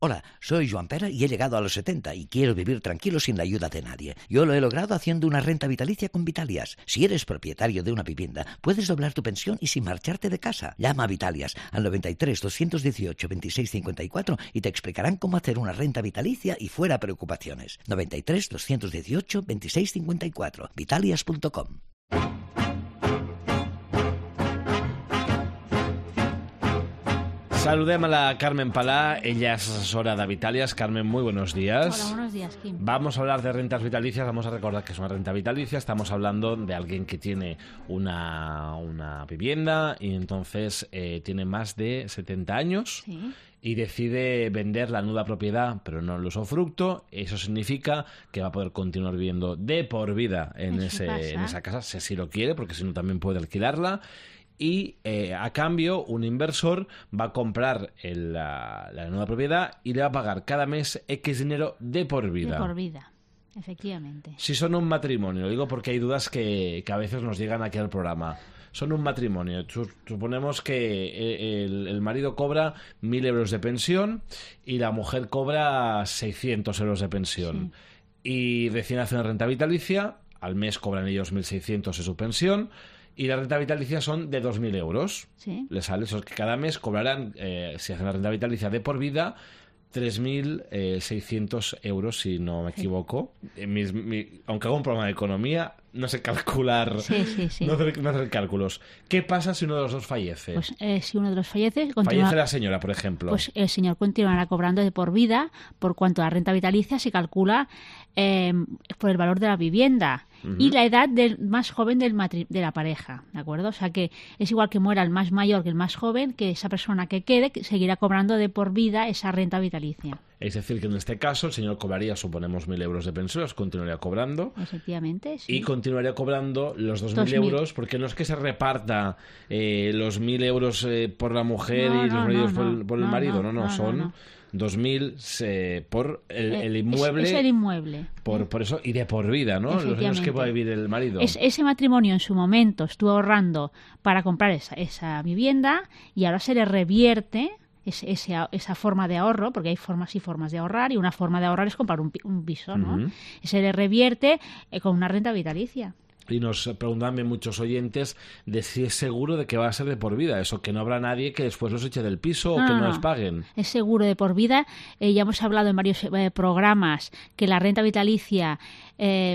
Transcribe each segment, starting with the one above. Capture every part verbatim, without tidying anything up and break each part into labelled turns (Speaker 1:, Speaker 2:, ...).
Speaker 1: Hola, soy Joan Pera y he llegado a los setenta y quiero vivir tranquilo sin la ayuda de nadie. Yo lo he logrado haciendo una renta vitalicia con Vitalias. Si eres propietario de una vivienda, puedes doblar tu pensión y sin marcharte de casa. Llama a Vitalias al noventa y tres, doscientos dieciocho, veintiséis cincuenta y cuatro y te explicarán cómo hacer una renta vitalicia y fuera preocupaciones. noventa y tres, doscientos dieciocho, veintiséis cincuenta y cuatro. Vitalias punto com.
Speaker 2: Saludem a la Carmen Palá, ella es asesora de Vitalias. Carmen, muy buenos días.
Speaker 3: Hola, buenos días, Kim.
Speaker 2: Vamos a hablar de rentas vitalicias, vamos a recordar que es una renta vitalicia, estamos hablando de alguien que tiene una, una vivienda y entonces eh, tiene más de setenta años.
Speaker 3: Sí.
Speaker 2: Y decide vender la nuda propiedad, pero no el usufructo. Eso significa que va a poder continuar viviendo de por vida en,
Speaker 3: en,
Speaker 2: ese, en esa casa, si así lo quiere, porque si no también puede alquilarla. Y eh, a cambio un inversor va a comprar el, la, la nueva propiedad y le va a pagar cada mes X dinero de por vida.
Speaker 3: De por vida, efectivamente.
Speaker 2: Si son un matrimonio, lo digo porque hay dudas que, que a veces nos llegan aquí al programa. Son un matrimonio. Suponemos que el, el marido cobra mil euros de pensión y la mujer cobra seiscientos euros de pensión. Sí. Y deciden hacer una renta vitalicia, al mes cobran ellos mil seiscientos de su pensión. Y la renta vitalicia son de dos mil euros.
Speaker 3: Sí.
Speaker 2: Les sale eso, que cada mes cobrarán, eh, si hacen la renta vitalicia de por vida, tres mil seiscientos euros, si no me equivoco. Sí. Mis, mi, aunque hago un programa de economía, no sé calcular,
Speaker 3: sí, sí, sí.
Speaker 2: No, hacer, no hacer cálculos. ¿Qué pasa si uno de los dos fallece?
Speaker 3: Pues eh, si uno de los fallece...
Speaker 2: Continúa, fallece la señora, por ejemplo.
Speaker 3: Pues el señor continuará cobrando de por vida, por cuanto a la renta vitalicia se calcula eh, por el valor de la vivienda. Uh-huh. Y la edad del más joven del matri- de la pareja, ¿de acuerdo? O sea que es igual que muera el más mayor que el más joven, que esa persona que quede que seguirá cobrando de por vida esa renta vitalicia.
Speaker 2: Es decir, que en este caso el señor cobraría, suponemos, mil euros de pensión, los continuaría cobrando.
Speaker 3: Efectivamente, sí.
Speaker 2: Y continuaría cobrando los dos mil euros, porque no es que se reparta eh, los mil euros eh, por la mujer
Speaker 3: no,
Speaker 2: y
Speaker 3: no,
Speaker 2: los mil euros
Speaker 3: no,
Speaker 2: por, el, por
Speaker 3: no,
Speaker 2: el marido,
Speaker 3: no,
Speaker 2: no, no,
Speaker 3: no
Speaker 2: son...
Speaker 3: No, no.
Speaker 2: dos mil eh, por el, el inmueble.
Speaker 3: Es, es el inmueble.
Speaker 2: Por, por eso, y de por vida, ¿no? Los años que va a vivir el marido.
Speaker 3: Es, ese matrimonio en su momento estuvo ahorrando para comprar esa, esa vivienda y ahora se le revierte ese, ese, esa forma de ahorro, porque hay formas y formas de ahorrar, y una forma de ahorrar es comprar un, un piso, ¿no? Uh-huh. Se le revierte eh, con una renta vitalicia.
Speaker 2: Y nos preguntan muchos oyentes de si es seguro de que va a ser de por vida, eso, que no habrá nadie que después los eche del piso
Speaker 3: no,
Speaker 2: o que no,
Speaker 3: no
Speaker 2: les paguen.
Speaker 3: Es seguro de por vida. Eh, ya hemos hablado en varios eh, programas que la renta vitalicia, eh,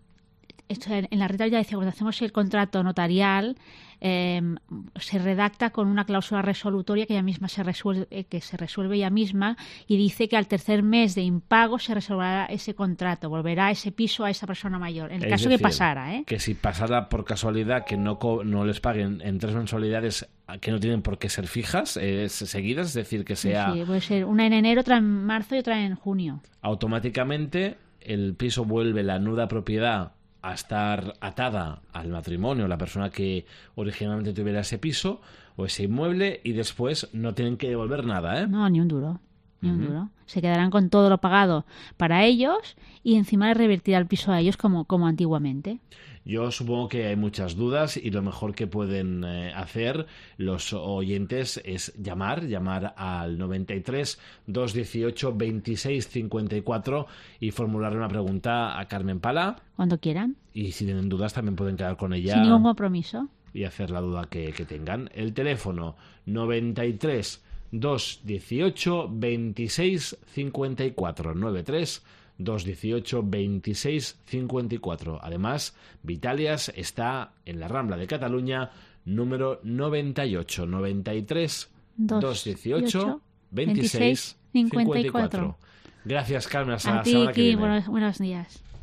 Speaker 3: esto, en, en la renta vitalicia, cuando hacemos el contrato notarial, eh, se redacta con una cláusula resolutoria que ella misma se resuelve, eh, que se resuelve ella misma, y dice que al tercer mes de impago se resolverá ese contrato, volverá ese piso a esa persona mayor, en el
Speaker 2: es
Speaker 3: caso
Speaker 2: decir,
Speaker 3: que pasara, ¿eh?
Speaker 2: Que si pasara por casualidad que no, co- no les paguen en tres mensualidades que no tienen por qué ser fijas, eh, seguidas, es decir, que sea...
Speaker 3: Sí, puede ser una en enero, otra en marzo y otra en junio.
Speaker 2: Automáticamente el piso vuelve la nuda propiedad a estar atada al matrimonio, la persona que originalmente tuviera ese piso o ese inmueble, y después no tienen que devolver nada, ¿eh?
Speaker 3: No, ni un duro, ni
Speaker 2: Uh-huh.
Speaker 3: un duro. Se quedarán con todo lo pagado para ellos y encima le revertirá el piso a ellos como, como antiguamente.
Speaker 2: Yo supongo que hay muchas dudas y lo mejor que pueden eh, hacer los oyentes es llamar, llamar al noventa y tres, doscientos dieciocho, veintiséis cincuenta y cuatro y formularle una pregunta a Carmen Palá.
Speaker 3: Cuando quieran.
Speaker 2: Y si tienen dudas también pueden quedar con ella.
Speaker 3: Sin ningún compromiso.
Speaker 2: Y hacer la duda que, que tengan. El teléfono noventa y tres, doscientos dieciocho, veintiséis cincuenta y cuatro, noventa y tres, doscientos dieciocho, veintiséis cincuenta y cuatro. Además, Vitalias está en la Rambla de Cataluña, número noventa y ocho, noventa y tres, doscientos dieciocho, veintiséis cincuenta y cuatro. Gracias, Carmen. Hasta
Speaker 3: a
Speaker 2: la
Speaker 3: ti,
Speaker 2: semana que viene.
Speaker 3: Buenos, buenos días.